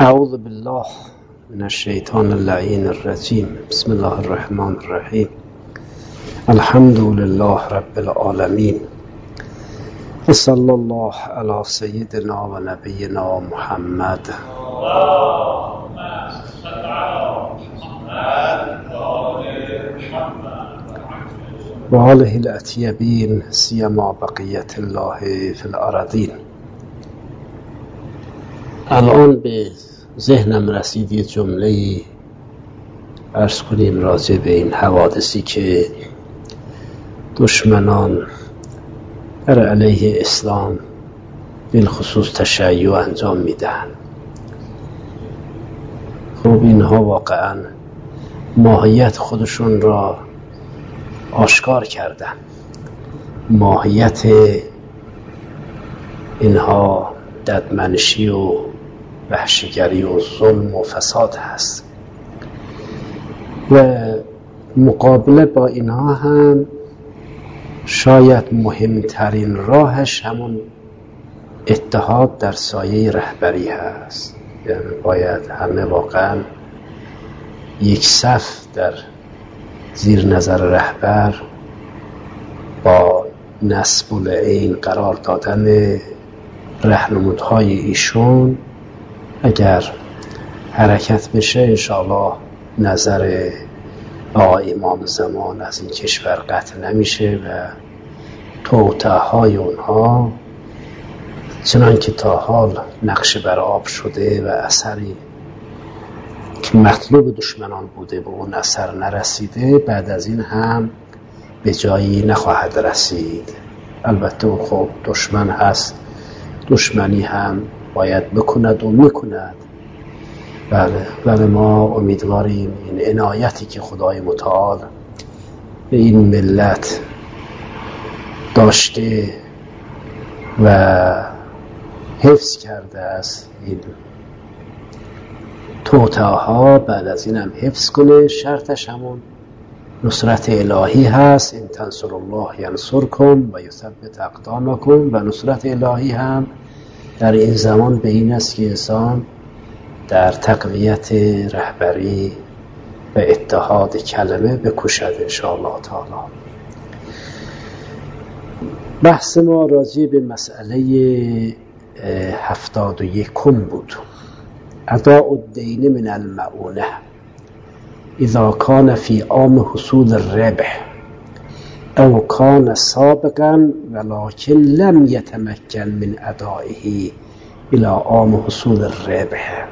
اعوذ بالله من الشیطان اللعین الرجیم. بسم الله الرحمن الرحیم. الحمد لله رب العالمین و صلی الله علی سیدنا و نبینا محمد و آله الاطیبین سیما بقیت الله فی الارضین. الان به ذهنم رسید یه جمله عرض کنیم راجع به این حوادثی که دشمنان در علیه اسلام بالخصوص تشیع انجام میدن. خب اینها واقعا ماهیت خودشون را آشکار کردن. ماهیت اینها ددمنشی و وحشیگری و ظلم و فساد هست و مقابله با اینها هم شاید مهمترین راهش همون اتحاد در سایه رهبری هست. یعنی باید همه واقعا یک صف در زیر نظر رهبر با نصب العین قرار دادن راهنمودهای ایشون اگر حرکت بشه انشاءالله نظر آقای امام زمان از این کشور قطع نمیشه و توطئه‌های اونها چنان که تا حال نقش بر آب شده و اثری که مطلوب دشمنان بوده به اون اثر نرسیده، بعد از این هم به جایی نخواهد رسید. البته خب دشمن هست، دشمنی هم باید بکند و میکند. بله، ولی ما امیدواریم این عنایتی که خدای متعال به این ملت داشته و حفظ کرده است، این توطئه‌ها بعد از این هم حفظ کنه. شرطش همون نصرت الهی هست. ان تنصروا الله ینصرکم و یثبت اقدامکم. و نصرت الهی هم در این زمان به این است که انسان در تقویت رهبری و اتحاد کلمه بکوشد انشاءالله تعالی. بحث ما راجع به مسئله 71 بود. اداء الدین من المعونه اذا کان فی عام حصول الربح او کان سابقا ولكن لم يتمكن من ادائه الى عام حصول الربح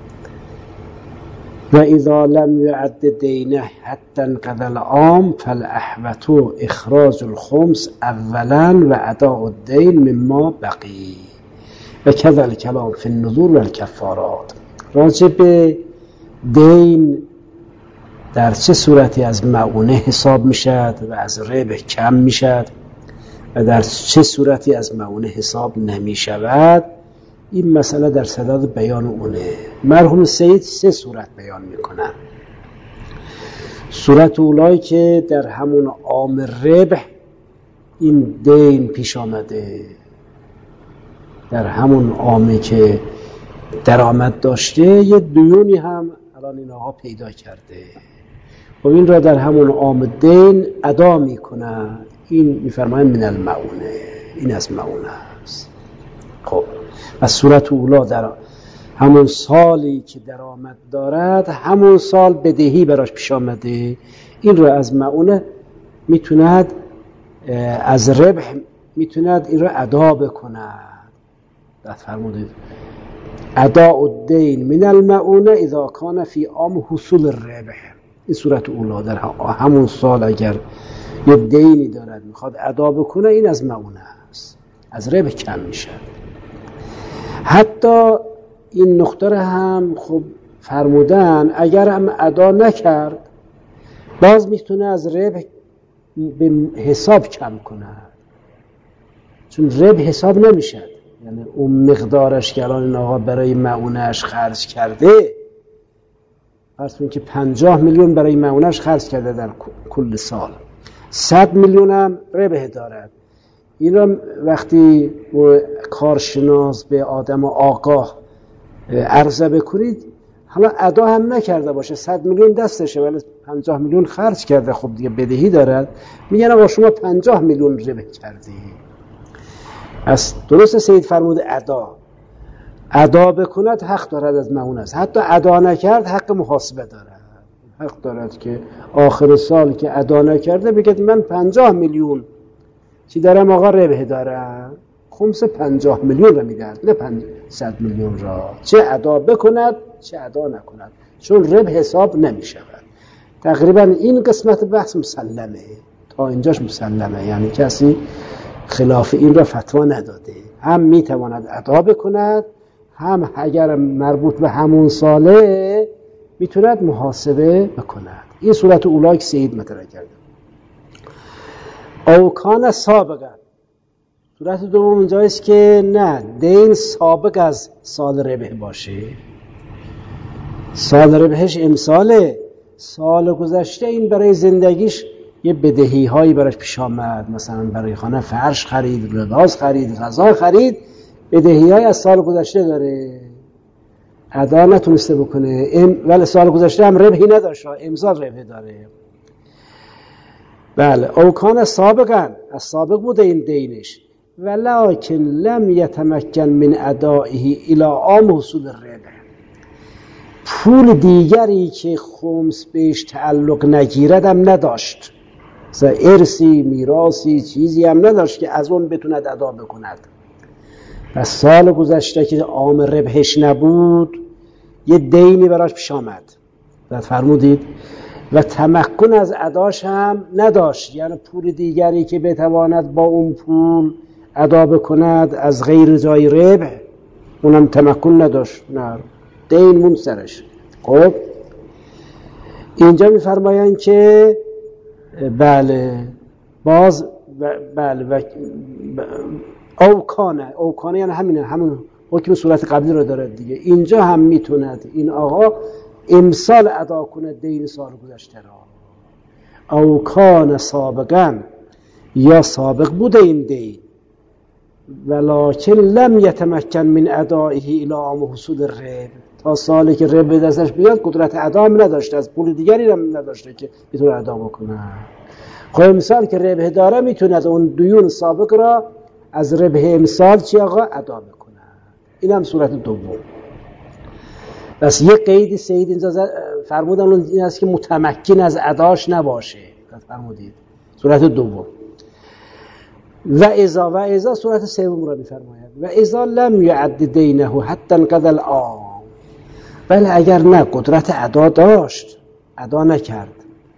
و اذا لم يعد دینه حتى انقضى العام فالاحوط اخراج الخمس اولا و اداء الدین مما بقی و كذا الكلام في النذور والكفارات. راجع به دین در چه صورتی از معونه حساب میشد و از ربح کم میشد و در چه صورتی از معونه حساب نمیشود، این مسئله در صدد بیان اونه. مرحوم سید 3 صورت بیان میکنن. صورت اولایی که در همون عام ربح این دین پیش آمده، در همون عامی که درآمد داشته یه دیونی هم الان این آقا پیدا کرده و این را در همون عام دین ادا میکنه. این میفرمایند من المعونه، این از معونه است. خب و صورت اولا در همون سالی که درآمد دارد همون سال بدهی براش پیش آمده، این را از معونه میتوند از ربح میتوند این را ادا بکند. فرمودید اداء الدین من المعونه اذا کان فی عام حصول الربح. این صورت اولا، در همون سال اگر یه دینی دارد میخواد ادا بکنه، این از معونه است، از ربح کم میشه. حتی این نقطه را هم خب فرمودن اگر هم ادا نکرد باز میتونه از ربح به حساب کم کنه، چون ربح حساب نمیشه. یعنی اون مقدارش که الان این آقا برای معونهش خرج کرده، فرض کنید که 50 میلیون برای معونهش خرج کرده در کل سال، 100 میلیون هم ربح دارد. این را وقتی کارشناس به آدم آگاه عرضه بکنید، حالا ادا هم نکرده باشه، 100 میلیون دستشه ولی 50 میلیون خرج کرده، خب دیگه بدهی دارد، میگن آقا شما 50 میلیون ربح کردی. از درست سید فرمود ادا بکند حق دارد از مؤون است، حتی ادا نکرد حق محاسبه دارد، حق دارد که آخر سال که ادا نکرده بگید من 50 میلیون چی دارم آقا ربح دارم، خمس 50 میلیون را میدهد نه 500 میلیون را، چه ادا بکند چه ادا نکند، چون ربح حساب نمی شود. تقریبا این قسمت بحث مسلمه، تا اینجاش مسلمه، یعنی کسی خلاف این را فتوا نداده، هم میتواند ادا بکند، هم اگر مربوط به همون ساله میتوند محاسبه بکند. این صورت اولای که سید مطرح کرده. او کان سابقا، صورت دوم اینجایست که نه دین سابق از سال ربح باشه، سال ربحش امساله، سال گذشته این برای زندگیش یه بدهی هایی براش پیش آمد، مثلا برای خانه فرش خرید، لباس خرید، غذا خرید، بدهی های از سال گذشته داره، ادا نتونسته بکنه، ولی سال گذشته هم ربحی نداشت، امسال ربح داره. بله او کان سابقا، از سابق بوده این دینش، ولکن لم یتمکن من ادائه الی عام حصول الربح، پول دیگری که خمس بهش تعلق نگیرد هم نداشت، مثلا ارثی، میراثی، چیزی هم نداشت که از اون بتوند ادا بکند. پس سال گذشته که عام ربحش نبود یه دینی براش پیش آمد، فرمودید، و تمکن از اداش هم نداشت، یعنی پول دیگری که بتواند با اون پول ادا بکند از غیر جای ربح اونم تمکن نداشت، نه دین مون سرش. خب اینجا میفرمایند که بله باز بله او کانه یعنی همون حکم صورت قبلی رو داره دیگه، اینجا هم میتوند این آقا امسال ادا کنه دین سال گذشته را، او کان سابقا، یا سابق بوده این دین، ولکن لم یتمکن من ادائه الی عام حصول الربح، تا سالی که ربح دستش بیاد قدرت ادا هم نداشته، از پول دیگری هم نداشته که بتونه ادا بکنه. خب امسال که ربح داره میتونه اون دیون سابق را از ربح امسال چی آقا ادا بکنه. این هم صورت دوم. بس یک قید سید اینجا فرمودن این است که متمکن از اداش نباشه، فرمودید صورت دوم. و اذا صورت سوم را میفرماید و اذا لم یعد دینه حتی انقضى العام، بله اگر نه قدرت ادا داشت ادا نکرد،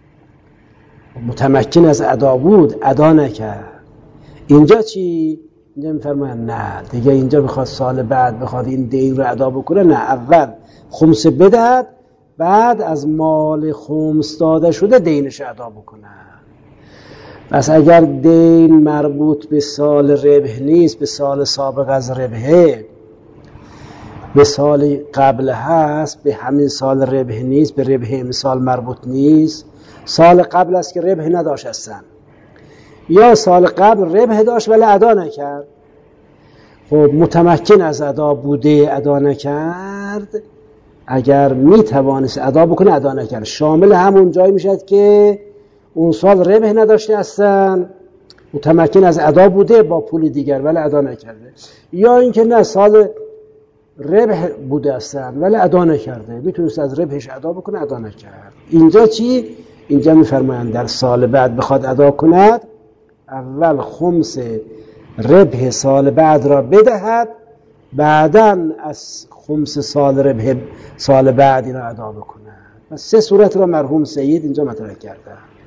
متمکن از ادا بود ادا نکرد، اینجا چی؟ اینجا میفرماید نه دیگه اینجا بخواد سال بعد بخواد این دین رو ادا بکنه، نه اول خمس بدهد بعد از مال خمس داده شده دینش ادا بکنه. پس اگر دین مربوط به سال ربح نیست، به سال سابق از ربحه، به سال قبل هست، به همین سال ربح نیست، به ربح امسال مربوط نیست، سال قبل است که ربح نداشت هستن، یا سال قبل ربح داشت ولی ادا نکرد، خب متمکن از ادا بوده ادا نکرد، اگر میتوانست ادا بکنه ادا نکرد، شامل همون جایی میشد که اون سال ربح نداشته هستن، متمکن از ادا بوده با پول دیگر ولی ادا نکرده، یا اینکه نه سال ربح بوده هستن ولی ادا نکرده، میتونست از ربحش ادا بکنه ادا نکرد. اینجا چی؟ اینجا میفرمایند در سال بعد بخواد ادا کند اول خمس ربح سال بعد را بدهد، بعداً از خمس سال ربح سال بعد را ادا بکنه. پس سه صورت را مرحوم سید اینجا مطرح کرده.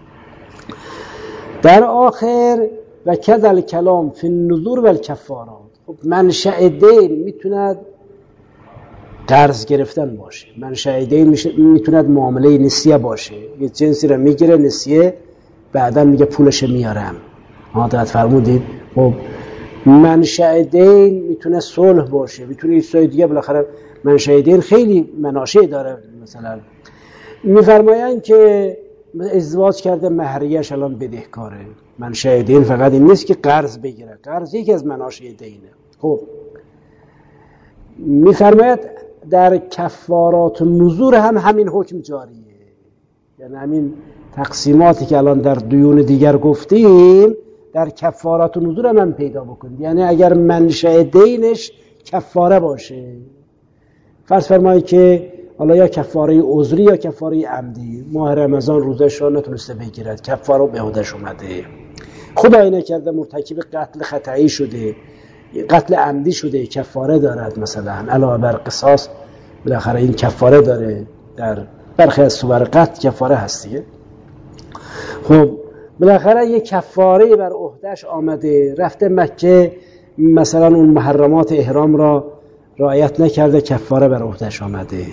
در آخر و کذل کلام فی النذور و الکفارات، خب منشأ دین میتوند قرض گرفتن باشه، منشأ دین میتوند معامله نسیه باشه، یه جنسی را میگیره نسیه بعداً میگه پولش میارم، حضرت فرمودید. خب منشأ دین میتونه صلح باشه، میتونه یه چیز دیگه، بالاخره منشأ دین خیلی مناشئ داره. مثلا میفرمایند که ازدواج کرده مهریه‌اش الان بدهکاره، منشأ دین فقط این نیست که قرض بگیره، قرض یکی از مناشئ دینه. خب میفرماید در کفارات و نذور هم همین حکم جاریه. یعنی همین تقسیماتی که الان در دیون دیگر گفتیم در کفارات و نذور هم پیدا بکنید. یعنی اگر منشأ دینش کفاره باشه، فرض فرمایید که حالا یا کفاره عذری یا کفاره عمدی، ماه رمضان روزش را نتونسته بگیرد، کفاره به عهده‌اش اومده، خدای نکرده مرتکب قتل خطایی شده، قتل عمدی شده، کفاره دارد، مثلا علاوه بر قصاص بالاخره این کفاره داره، در برخی از صور قتل کفاره هست دیگه. خب بالاخره یه کفاره بر عهده‌اش آمده، رفته مکه مثلا اون محرمات احرام را رعایت نکرده، کفاره بر عهده‌اش آمده،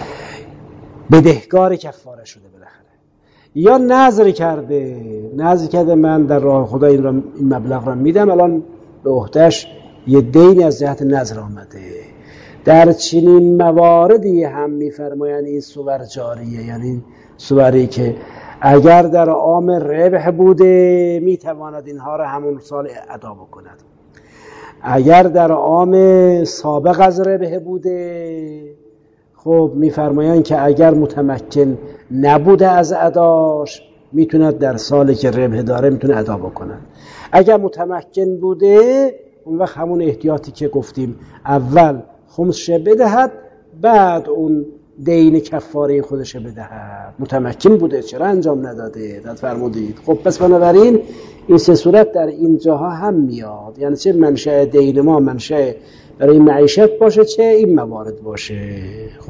بدهکار کفاره شده بالاخره. یا نذر کرده من در راه خدا این مبلغ را میدم، الان به عهده‌اش یه دینی از جهت نذر آمده. در چنین مواردی هم میفرمایند این صور جاریه، یعنی صوری که اگر در عام ربح بوده میتواند اینها را همون سال ادا بکند، اگر در عام سابق از ربح بوده خب میفرمایند که اگر متمکن نبوده از اداش میتوند در سالی که ربح داره میتونه ادا بکند. اگر متمکن بوده اون وقت همون احتیاطی که گفتیم اول خمسش بدهد، بعد اون دین کفاره خودش بدهد. متمکن بوده، چرا انجام نداده؟ داد فرمودید. خب پس بنابراین این سه صورت در این جاها هم میاد، یعنی چه منشأ دین ما منشأ برای معیشت باشه، چه این موارد باشه. خب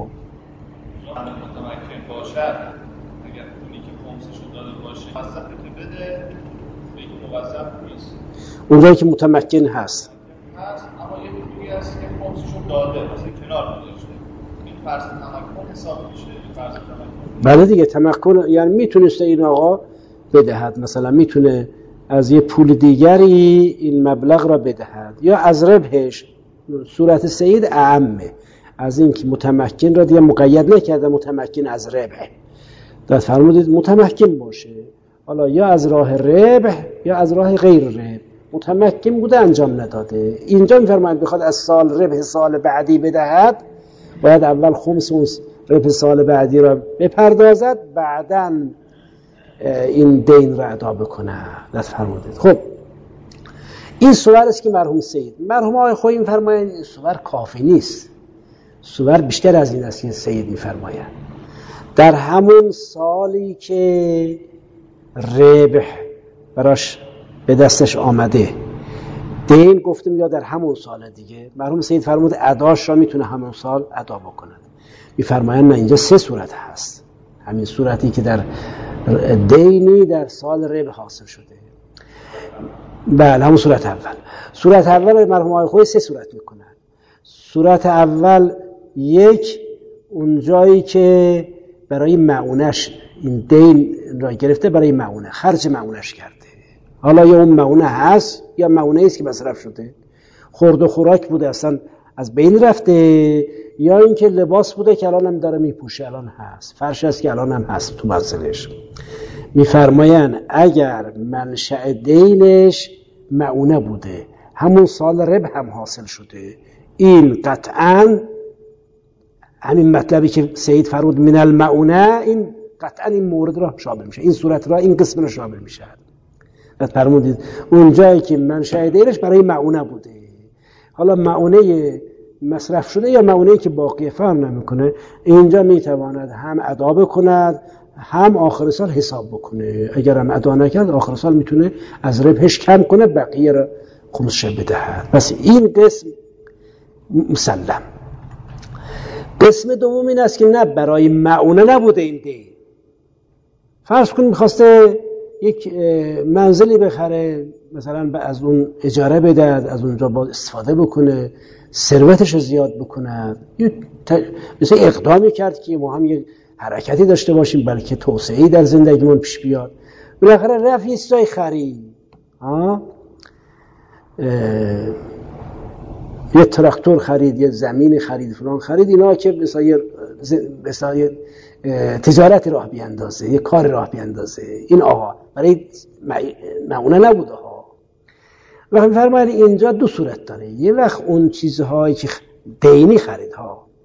متمکن باشد، اگر اونی که خمسش رو داده باشه موظفه که بده، دیگه موظف نیست. اونجایی که متمکن هست اما یه دیگه هست که خمسش رو داده، مثلا کنار گذاشته، این فرض تمکن حساب میشه. فرض تمکن بله دیگه، تمکن یعنی میتونسته این آقا بدهد، مثلا میتونه از یه پول دیگری این مبلغ را بدهد، یا از ربحش. صورت سید اعمه از این که متمکن را دیگه مقید نکرده، متمکن از ربح. داد فرمودید متمکن باشه، حالا یا از راه ربح یا از راه غیر ربح. متمکن بوده انجام نداده، اینجا میفرمایند بخواد از سال ربح سال بعدی بدهد، باید اول خمس اون ربح سال بعدی را بپردازد، بعداً این دین را ادا بکنه. داد فرمودید. خب این صور است که مرحوم سید، مرحوم آقای خویی میفرمایند این صور کافی نیست، صور بیشتر از این است که سید میفرمایند. در همون سالی که ربح براش به دستش آمده دین گفتیم، یا در همون سال دیگه، مرحوم سید فرمود اداش را میتونه همون سال ادا بکند. میفرمایند نه، اینجا سه صورت هست. همین صورتی که در دینی در سال ربح حاصل شده، بله همون صورت اول. صورت اول مرحوم آقای خویی سه صورت میکنن. صورت اول، یک، اون جایی که برای معونش این دین را گرفته، برای معونه خرج معونش کرده، حالا یا اون معونه هست یا معونه است که مصرف شده، خورد و خوراک بوده اصلا از بین رفته، یا اینکه لباس بوده که الان هم داره میپوشه، الان هست، فرش است که الان هم هست تو منزلش. میفرمایند اگر منشأ دینش معونه بوده، همون سال ربح هم حاصل شده، این قطعاً همین مطلبی که سید فرمود من المعونه، این قطعاً این مورد را شامل میشه، این صورت را، این قسم را شامل میشه. بعد فرمودید اون جایی که منشأ دینش برای معونه بوده، حالا معونه مصرف شده یا معونه‌ای که باقی فهم نمیکنه، اینجا میتواند هم ادا بکند هم آخر سال حساب بکنه. اگر هم ادا نکرد آخر سال میتونه از ربحش کم کنه، بقیه را خمسش بدهد. پس این قسم مسلم. قسم دوم این است که نه، برای معونه نبوده این دین. فرض کن میخواسته یک منزلی بخره، مثلا از اون اجاره بده، از اونجا با استفاده بکنه، ثروتش رو زیاد بکنه، مثلا اقدامی کرد که ما هم یک حرکتی داشته باشیم بلکه توسعه‌ای در زندگیمون پیش بیاد. بالاخره رفت یه چیزای خرید، یه تراکتور خرید، یه زمین خرید، فلان خرید، اینا که مثلا تجارت راه بیاندازه، یه کار راه بیاندازه. این آقا برای معونه نبوده ها. وقتی فرمایید اینجا دو صورت داره، یه وقت اون چیزهایی که دینی خرید ها،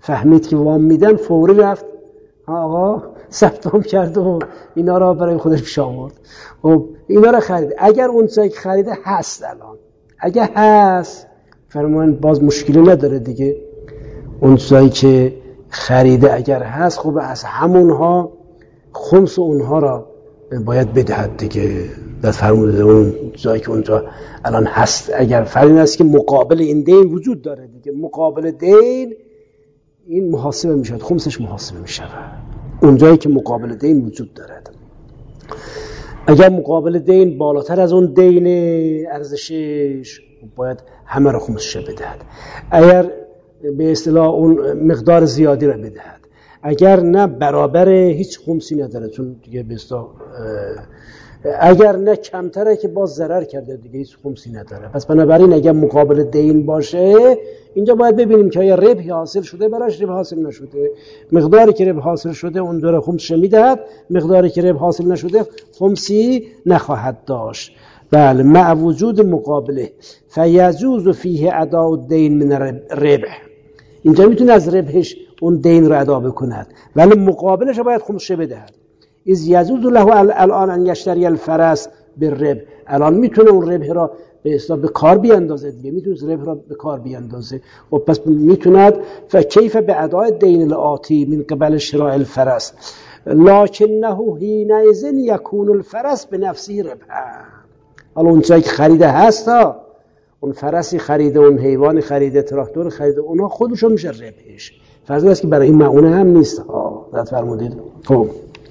فهمید که وام میدن، فوری رفت آقا ثبت کرد و اینا را برای خودش پیش آورد. خب اینا را خرید. اگر اون چیزی که خریده هست الان، اگر هست فرمان باز مشکلی نداره دیگه. اون چیزی که خریده اگر هست، خب از همونها خمس اونها را باید بدهد دیگه. در فرموده اون چیزی که اونجا الان هست، اگر فرض است که مقابل این دین وجود داره دیگه، مقابل دین این محاسبه میشود، خمسش محاسبه میشود اونجایی که مقابل دین وجود دارد. اگر مقابل دین بالاتر از اون دین ارزشش، باید همه را خمسش بدهد. اگر به اصطلاح اون مقدار زیادی را بدهد، اگر نه برابر هیچ خمسی نداره، چون دیگه به اصطلاح اگر نه کمتره که باز ضرر کرده دیگه هیچ خمسی نداره. پس بنابراین اگر مقابل دین باشه، اینجا باید ببینیم که آیا ربحی حاصل شده براش، ربح حاصل نشده. مقداری که ربح حاصل شده اون دوره خمسش میدهد، مقداری که ربح حاصل نشده خمسی نخواهد داشت. بله، مع وجود مقابله فیجوز فیه اداء الدین من ربح. اینجا میتونه از ربحش اون دین را ادا بکند، ولی مقابلش باید خمسش بدهد. از یجوز له الان ان یشتری الفرس بالربح. الان میتونه اون ربح را به اصطلاح به کار بیاندازه دیگه، میتونه ربح را به کار بیاندازه و پس میتوند فکیف به اداء الدین الاتی من قبل شراء الفرس لکنه حینئذ یکون الفرس بنفسه ربحا. حالا اون چیزی که خریده هست، اون فرسی خریده، اون حیوان خریده، تراکتور خریده، اونها خودشون میشه ربحش. فرض است که برای این معونه هم نیست ها، داد فرمودید. خب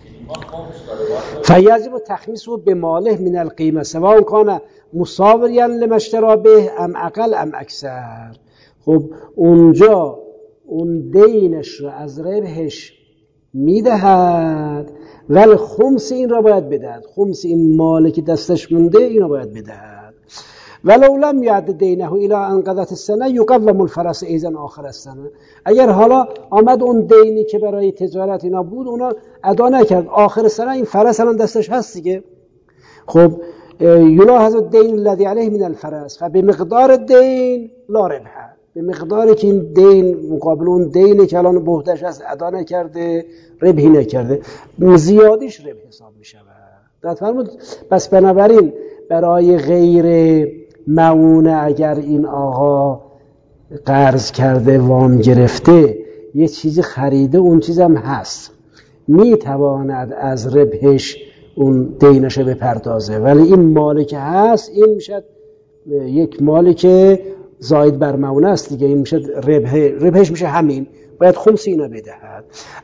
فیجب تخمیسه بماله من القیمه سواء کان مساویا لما اشتری به ام اقل ام اکثر. خب اونجا اون دینش را از ربحش میدهد، ولی خمس این را باید بدهد. خمس این مالی که دستش مونده این را باید بدهد. ولو لم یعد دینه الی انقضت السنه یقوم الفرس ایضا آخر السنه. اگر حالا آمد اون دینی که برای تجارت اینا بود اونا ادا نکرد، آخر سنه این فرس الان دستش هست دیگه. خب یلاحظ الدین الذی علیه من الفرس فبمقدار الدین لا ربح. به مقداری که این دین مقابل اون دینی که الان بهدش هست ادا نکرده، ربحی نکرده، زیادیش ربح حساب می شود. داد فرمود. پس بنابراین برای غیر معونه اگر این آقا قرض کرده، وام گرفته، یه چیزی خریده، اون چیز هم هست، میتواند از ربحش اون دینش بپردازه، ولی این مالی که هست این میشه یک مالی که زاید بر معونه است دیگه، این میشه ربحش میشه همین، باید خمس اینا بدهد.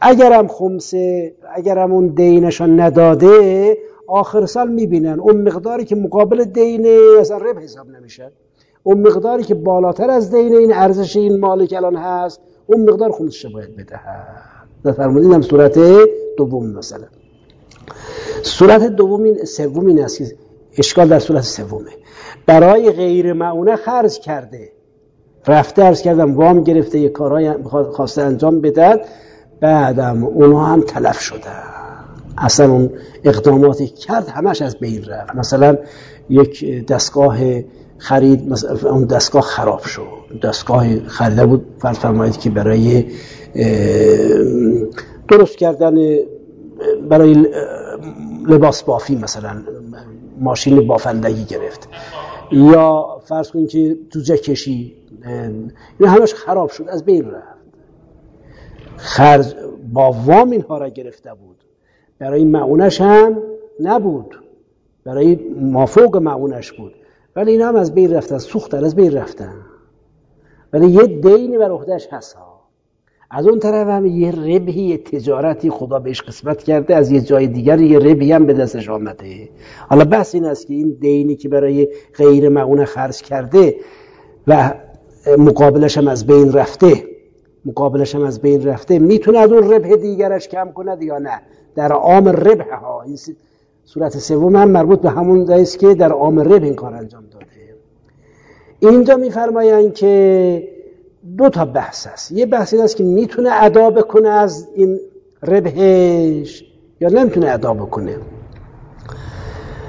اگرم اون دینشان نداده، آخر سال میبینن اون مقداری که مقابل دین اصلا ربح حساب نمیشه، اون مقداری که بالاتر از دین این ارزش این مالی که الان هست، اون مقدار خمسش باید بدهد. فرمودید هم صورت دوم. مثلا صورت سوم این است که اشکال در صورت سومه. برای غیر معونه خرج کرده، رفته عرض کردم وام گرفته، یک کارهای خواسته انجام بدهد، بعدم اونها هم تلف شده، اصلا اون اقداماتی کرد همش از بین رفت. مثلا یک دستگاه خرید، مثلا اون دستگاه خراب شد، دستگاه خریده بود فرض فرمایید که برای درست کردن برای لباس بافی، مثلا ماشین بافندگی گرفت، یا فرض کنید که جوجه کشی، این همش خراب شد، از بین رفت. خرج با وام اینها را گرفته بود، برای معونش هم نبود، برای مافوق معونش بود، ولی اینا هم از بین رفتن، سوختن، از بین رفتن، ولی یه دینی بر عهده‌اش هست ها. از اون طرف هم یه ربحی، یه تجارتی خدا بهش قسمت کرده، از یه جای دیگر یه ربحی هم به دستش آمده. حالا بحث این است که این دینی که برای غیر معونه خرج کرده و مقابلش هم از بین رفته، میتونه از اون ربح دیگرش کم کنه یا نه؟ در عام ربح ها، این صورت سوم هم مربوط به همون است که در عام ربح این کار انجام داده. اینجا میفرمایند که دو تا بحث است. یه بحث این است که میتونه ادا بکنه از این ربحش یا نمیتونه ادا بکنه.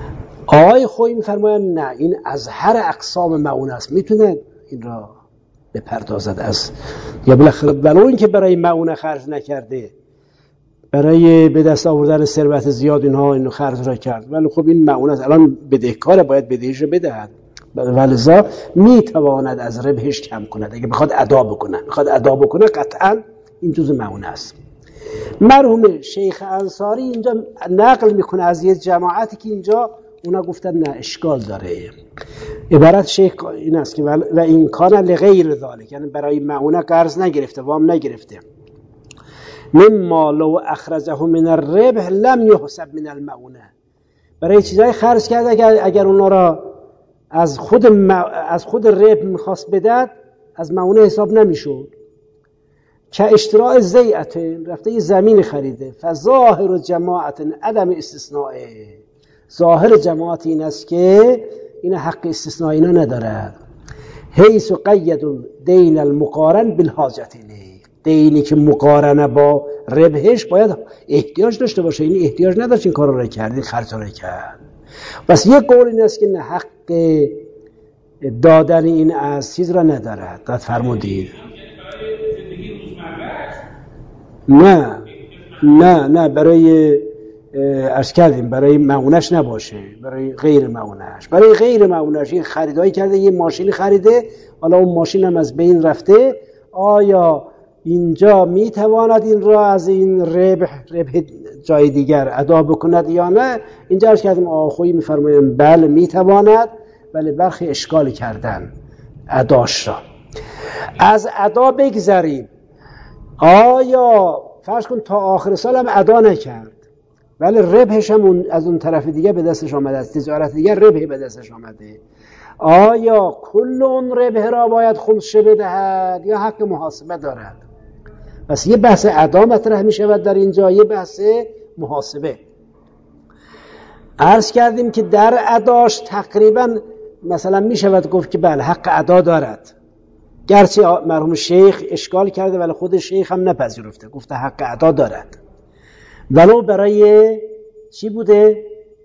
آقای خویی میفرمایند نه، این از هر اقسام معونه است، میتونه این را بپردازد از یا بالاخره ولو این که برای معونه خرج نکرده، برای به دست آوردن ثروت زیاد اینو خرج را کرد، ولی خب این معونه الان بدهکاره، باید بدهیش رو بدهد، ولذا میتواند از ربحش کم کند اگه بخواد ادا بکنه قطعا این جزء معونه است. مرحوم شیخ انصاری اینجا نقل میکنه از یه جماعتی که اینجا اونا گفتن نه اشکال داره. عبارت شیخ این است که و این کان لغیر ذالک، یعنی برای معونه قرض نگرفته، وام نگرفته. مما لو اخرجه من الربح لم يحسب من المعونه، برای چیزای خرج کرده اگر اونا را از خود ربح میخواست بدهد از معونه حساب نمیشد. که اشتراء زیعت، رفته یه زمین خریده، فظاهر جماعت عدم استثنائه، ظاهر جماعت این است که این حق استثناء اینا ندارد. حیث قید دین المقارن بالحاجتین، دینی که مقارنه با ربحش باید احتیاج داشته باشه، این احتیاج نداشت این کار رو کرد، این خرج رو کرد. بس یک قول این است که نه حق دادن این از چیز را ندارد. داد فرمودید نه برای عرض کردیم برای معونش نباشه، برای غیر معونش. برای غیر معونش این خریدایی کرده، یه ماشین خریده، حالا اون ماشین هم از بین رفته، آیا اینجا میتواند این را از این ربح جای دیگر ادا بکند یا نه؟ اینجا عرض کردیم آخویی میفرمایند بله میتواند، ولی برخی اشکال کردن اداش را. از ادا بگذریم، آیا فرض کن تا آخر سال هم ادا نکرد ولی ربحش هم از اون طرف دیگه به دستش آمده، از تجارت دیگه ربحی به دستش آمده، آیا کل اون ربح را باید خمسه بدهد یا حق محاسبه دارد؟ پس یه بحث ادا مطرح می شود در اینجا، یه بحث محاسبه. عرض کردیم که در اداش تقریبا مثلا می شود گفت که بله حق ادا دارد، گرچه مرحوم شیخ اشکال کرده ولی خود شیخ هم نپذیرفته، گفته حق ادا دارد. ولو برای چی بوده؟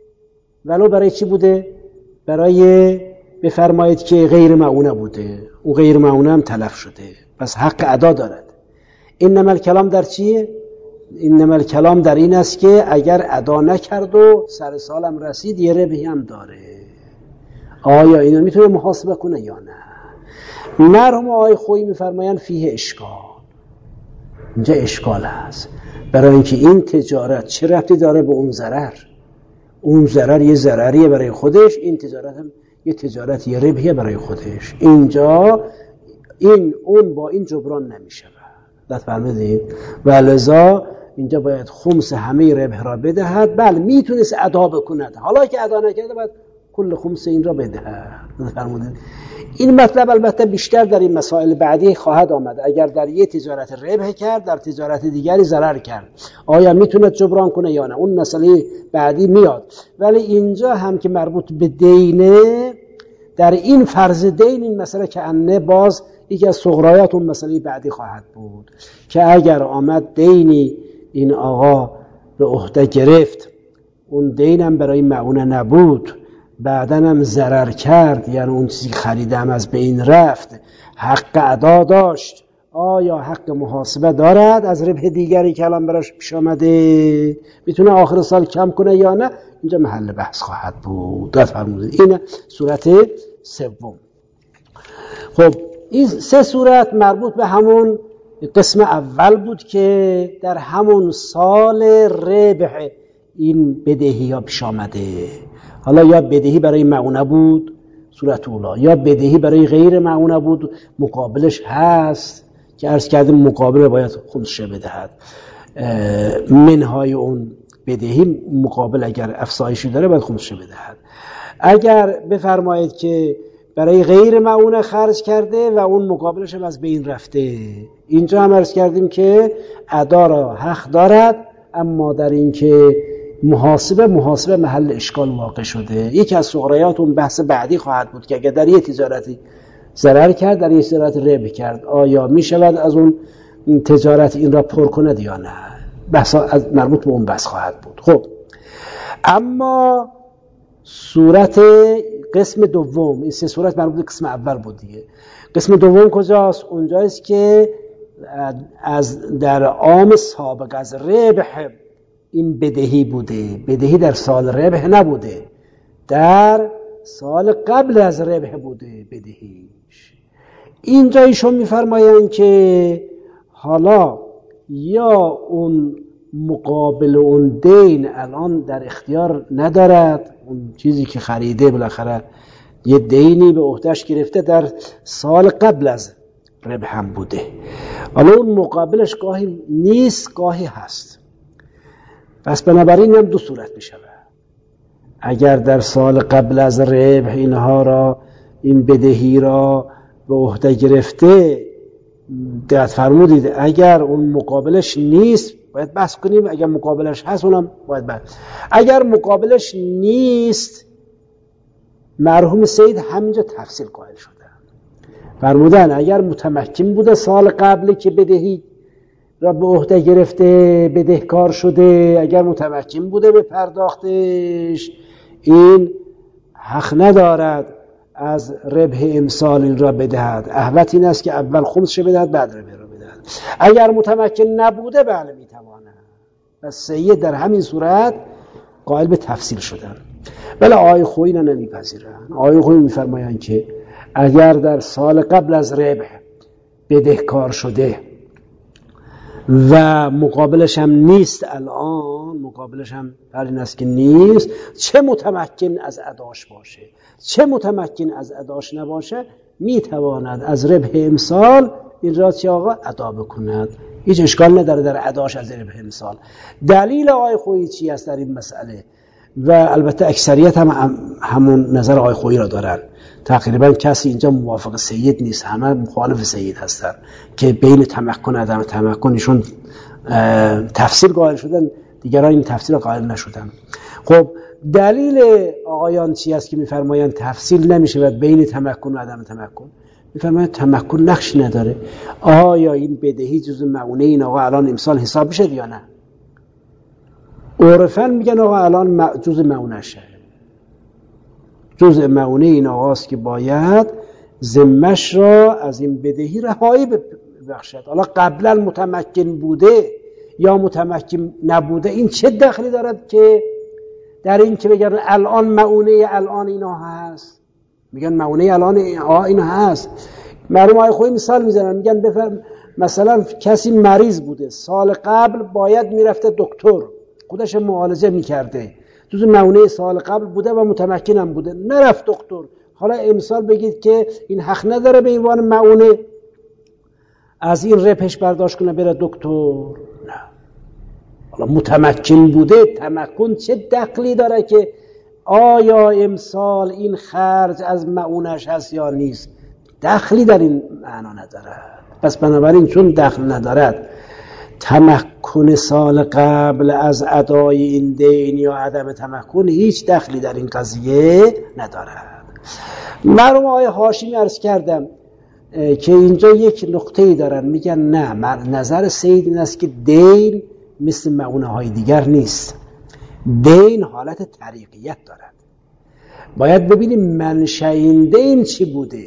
برای بفرمایید که غیر معونه بوده، او غیر معونه هم تلف شده، پس حق ادا دارد. انما الکلام در چیه؟ انما الکلام در این است که اگر ادا نکرد و سر سالم رسید یه ربحی هم داره، آیا اینو میتونه محاسبه کنه یا نه؟ مرحوم آقای خویی میفرمایند فیه اشکال، اینجا اشکال هست، برای اینکه این تجارت چه ربطی داره به اون ضرر؟ اون ضرر یه ضرریه برای خودش، این تجارت هم یه تجارت یه ربحیه برای خودش. اینجا اون با این جبران نمیشه. داد فرمودید؟ ولذا اینجا باید خمس همه ربح را بدهد. بله میتونست ادا بکند، حالا که ادا نکرده باید کل خمس این را بدهد. داد فرمودید؟ این مطلب البته بیشتر در این مسائل بعدی خواهد آمد. اگر در یه تجارت ربح کرد، در تجارت دیگری ضرر کرد، آیا میتونه جبران کنه یا نه؟ اون مسئله بعدی میاد. ولی اینجا هم که مربوط به دینه، در این فرض دین این مسئله که انه باز یکی از صغرایات اون مسئله بعدی خواهد بود که اگر آمد دینی این آقا به عهده گرفت، اون دینم برای معونه نبود، بعدن هم ضرر کرد، یعنی اون چیزی خریدم از بین رفت، حق ادا داشت، آیا حق محاسبه دارد از ربح دیگری که الان براش پیش آمده؟ میتونه آخر سال کم کنه یا نه؟ اینجا محل بحث خواهد بود. داد فرمودید؟ این صورت سوم. خب این سه صورت مربوط به همون قسم اول بود که در همون سال ربح این بدهی ها پیش آمده. حالا یا بدهی برای معونه بود صورت اولا، یا بدهی برای غیر معونه بود، مقابلش هست که عرض کردیم مقابل باید خمسه بدهد. منهای اون بدهی مقابل اگر افزایشی داره باید خمسه بدهد. اگر بفرمایید که برای غیر معونه خرج کرده و اون مقابلش هم از بین رفته، اینجا هم عرض کردیم که ادا را حق دارد، اما در این که محاسبه محل اشکال واقع شده. یکی از صغرایات اون بحث بعدی خواهد بود که اگر در یه تجارتی ضرر کرد، در یه تجارت ربح کرد، آیا می شود از اون تجارت این را پر کند یا نه؟ بحث مربوط به اون بحث خواهد بود. خب اما صورت قسم دوم، این سه صورت مربوط به قسم اول بود دیگه. قسم دوم کجاست؟ اونجاییست که از در عام سابق از ربح این بدهی بوده، بدهی در سال ربح نبوده، در سال قبل از ربح بوده بدهیش. اینجا ایشون میفرمایند که حالا یا اون مقابل اون دین الان در اختیار ندارد، اون چیزی که خریده بالاخره یه دینی به عهدهش گرفته در سال قبل از ربح هم بوده، حالا اون مقابلش گاهی نیست گاهی هست. پس بنابراین هم دو صورت می شود. اگر در سال قبل از ربح اینها را، این بدهی را به عهده گرفته، دقت فرمودید اگر اون مقابلش نیست باید بحث کنیم، اگر مقابلش هست اونم باید بحث. اگر مقابلش نیست مرحوم سید همینجا تفصیل قائل شدن، فرمودن اگر متمکن بوده سال قبل که بدهی را به عهده گرفته بدهکار شده، اگر متمکن بوده به پرداختش، این حق ندارد از ربح امسال این را بدهد. احوط این است که اول خمسش بدهد بعد ربح را بدهد. اگر متمکن نبوده بله میتواند. پس سید در همین صورت قائل به تفصیل شدن. ولی آقای خویی را نمیپذیرن. آقای خویی میفرمایند که اگر در سال قبل از ربح بدهکار شده و مقابلش هم نیست، الان مقابلش هم در این است که نیست، چه متمکن از اداش باشه چه متمکن از اداش نباشه، میتواند از ربح امسال این را چه آقا ادا بکند، هیچ اشکال نداره در اداش از ربح امسال. دلیل آقای خویی چی است در این مسئله؟ و البته اکثریت هم همون نظر آقای خویی را دارن، تقریبا کسی اینجا موافق سید نیست، همه مخالف سید هستن که بین تمکن و عدم تمکن ایشون تفسیر قائل شدن، دیگران این تفسیر قائل نشدن. خب دلیل آقایان چی است که میفرمایند تفصیل نمیشه بین تمکن و عدم تمکن؟ میفرمایند تمکن نقش نداره. آیا این بدهی جزء معونه این آقا الان امسال حساب میشه یا نه؟ عرفاً میگن آقا الان جزء معونشه، جزء معونه این آقاست که باید ذمش را از این بدهی رهایی ببخشد. حالا قبلا متمکن بوده یا متمکن نبوده، این چه دخلی دارد که در این که بگن الان معونه الان اینا هست؟ میگن معونه الان اینا هست. مرحوم آقای خویی مثال میزنن، میگن بفرم مثلا کسی مریض بوده سال قبل باید میرفته دکتر خودش معالجه میکرده، جز معونه سال قبل بوده و متمکن هم بوده، نرفت دکتر، حالا امسال بگید که این حق نداره به عنوان معونه از این ربحش برداشت کنه بره دکتر؟ نه. حالا متمکن بوده، تمکن چه دخلی داره که آیا امسال این خرج از معونش هست یا نیست؟ دخلی در این معنا نداره. پس بنابراین چون دخل ندارد، تمکن سال قبل از ادای این دین یا عدم تمکن هیچ دخلی در این قضیه ندارد. مرحوم آقای هاشمی عرض کردم که اینجا یک نقطه‌ای دارن، میگن نه، نظر سید این است که دین مثل معونه های دیگر نیست، دین حالت طریقیت دارد. باید ببینیم منشأ این دین چی بوده.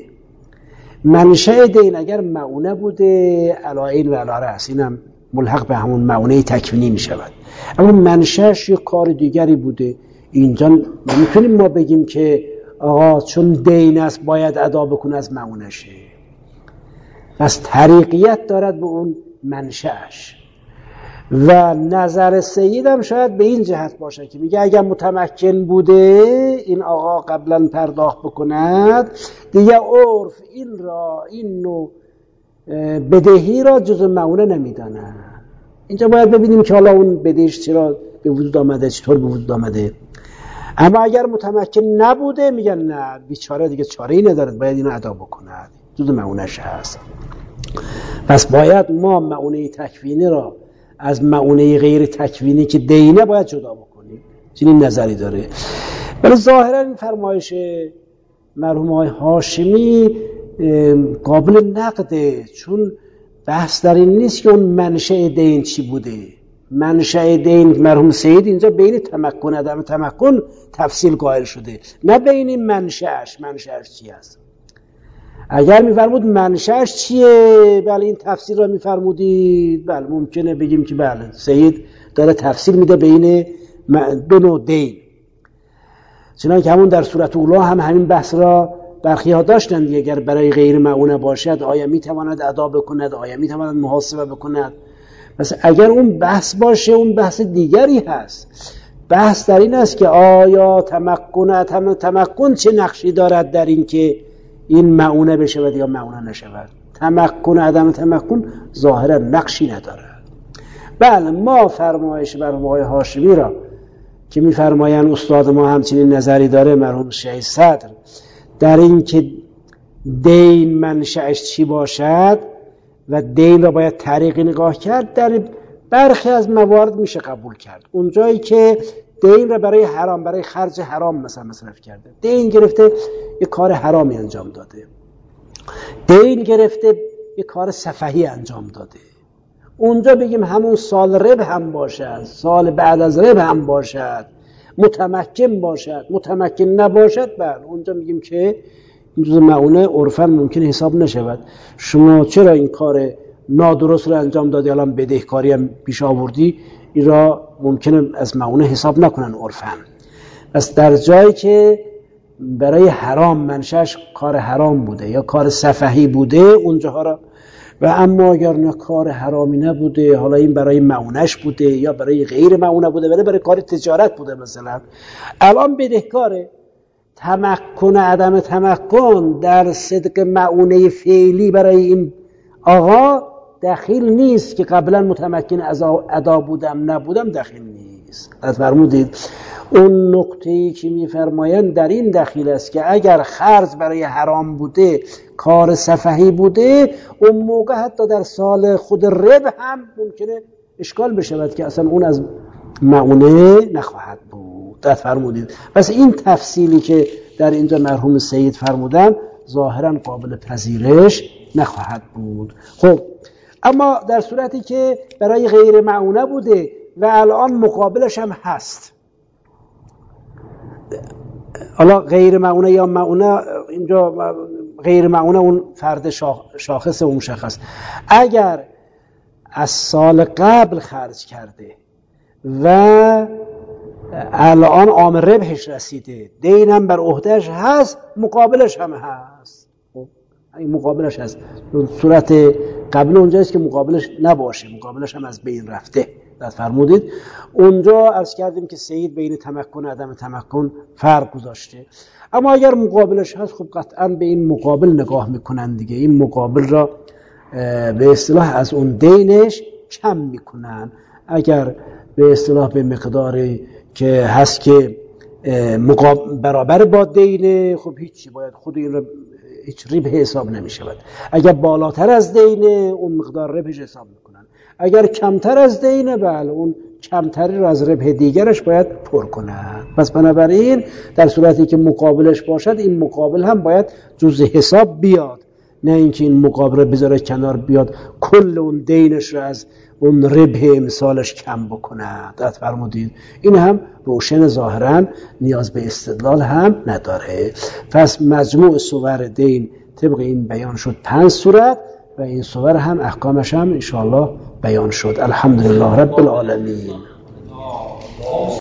منشأ دین اگر معونه بوده علاین و علاراس، اینم ملحق به همون معونه تکوینی می شود. اما منشأش یک کار دیگری بوده. اینجا نمیتونیم ما بگیم که آقا چون دین است باید ادا بکنه از معونشه. پس طریقیت دارد به اون منشأش. و نظر سید هم شاید به این جهت باشه که میگه اگر متمکن بوده این آقا قبلا پرداخت بکند، دیگه عرف این نوع بدهی را جزء معونه نمیدانه. اینجا باید ببینیم که حالا اون بدهیش چرا به وجود آمده، چطور به وجود آمده. اما اگر متمکن نبوده میگن نه، بیچاره دیگه چاره‌ای ندارد، باید اینو ادا بکند، جزء معونه‌اش هست. پس باید ما معونه تکوینی را از معونه غیر تکوینی که دینه باید جدا بکنیم. چنین نظری داره. ولی ظاهرا این فرمایش مرحوم آقای هاشمی قابل نقده، چون بحث در این نیست که اون منشأ دین چی بوده، منشأ دین مرحوم سید اینجا بین تمکن عدم تمکن تفصیل قائل شده، نه بین منشأش چی است. اگر میفرمود منشأش چیه، بله این تفصیل را میفرمودید، بله ممکنه بگیم که بله سید داره تفصیل میده بین دو نوع دین. چنانکه همون در سورة اولا هم همین بحث را برخی ها داشتند، اگر برای غیر معونه باشد آیا میتواند ادا بکند، آیا میتواند محاسبه بکند. پس اگر اون بحث باشه اون بحث دیگری هست. بحث در این است که آیا تمکن چه نقشی دارد در این که این معونه بشود یا معونه نشود. تمکن عدم تمکن ظاهرا نقشی ندارد. بله ما فرمایش مرحوم آقای هاشمی را که میفرمایند استاد ما همچنین نظری داره مرحوم شیخ صدر در این که دین منشأش چی باشد و دین را باید طریقی نگاه کرد، در برخی از موارد میشه قبول کرد. اونجایی که دین را برای حرام، برای خرج حرام مثلا مصرف کرده، دین گرفته یک کار حرامی انجام داده، دین گرفته یک کار سفهی انجام داده، اونجا بگیم همون سال رب هم باشد، سال بعد از رب هم باشد، متمکن باشد، متمکن نباشد، بله اونجا میگیم که این جزء معونه عرفاً ممکنه حساب نشود. شما چرا این کار نادرست رو انجام دادی الان بدهکاری هم پیش آوردی، این را ممکنه از معونه حساب نکنن عرفاً. پس در جایی که برای حرام منشأش کار حرام بوده یا کار سفهی بوده اونجاها را، و اما اگر نه کار حرامی نبوده، حالا این برای معونش بوده یا برای غیر معونه بوده، ولی برای کار تجارت بوده، مثلا الان بدهکاره، تمکن عدم تمکن در صدق معونه فعلی برای این آقا دخیل نیست که قبلا متمکن ادا بودم نبودم، دخیل نیست. از فرمودید اون نقطه‌ای که میفرمایند در این دخیل است که اگر خرج برای حرام بوده، کار سفهی بوده، اون موقع حتی در سال خود رب هم ممکنه اشکال بشود که اصلا اون از معونه نخواهد بود. دقت فرمودید. پس این تفصیلی که در اینجا مرحوم سید فرمودن ظاهرا قابل پذیرش نخواهد بود. خب اما در صورتی که برای غیر معونه بوده و الان مقابلش هم هست، حالا غیر معونه یا معونه، اینجا غیر معونه اون فرد شاخص و مشخص، اگر از سال قبل خرج کرده و الان عام ربحش رسیده، دین هم بر عهدهش هست، مقابلش هم هست. خب این مقابلش هست. صورت قبل اونجاییست که مقابلش نباشه، مقابلش هم از بین رفته. فرمودید اونجا عرض کردیم که سید بین تمکن و عدم تمکن فرق گذاشته. اما اگر مقابلش هست خب قطعا به این مقابل نگاه میکنن دیگه، این مقابل را به اصطلاح از اون دینش کم میکنن. اگر به اصطلاح به مقداری که هست که برابر با دینه، خب هیچی، باید خود این را هیچ ربح حساب نمیشود. اگر بالاتر از دینه اون مقدار ربحش حساب میکنن، اگر کمتر از دینه بله اون کمتری رو از ربح دیگرش باید پر کنن. پس بنابراین در صورتی که مقابلش باشد این مقابل هم باید جزء حساب بیاد، نه اینکه این مقابل رو بذاره کنار بیاد کل اون دینش رو از اون ربح امسالش کم بکنه. دقت فرمودید. این هم روشن ظاهرا نیاز به استدلال هم نداره. پس مجموع صور دین طبق این بیان شد 5 صورت و این صور هم احکامش هم انشاءالله بیان شد. الحمدلله رب العالمین.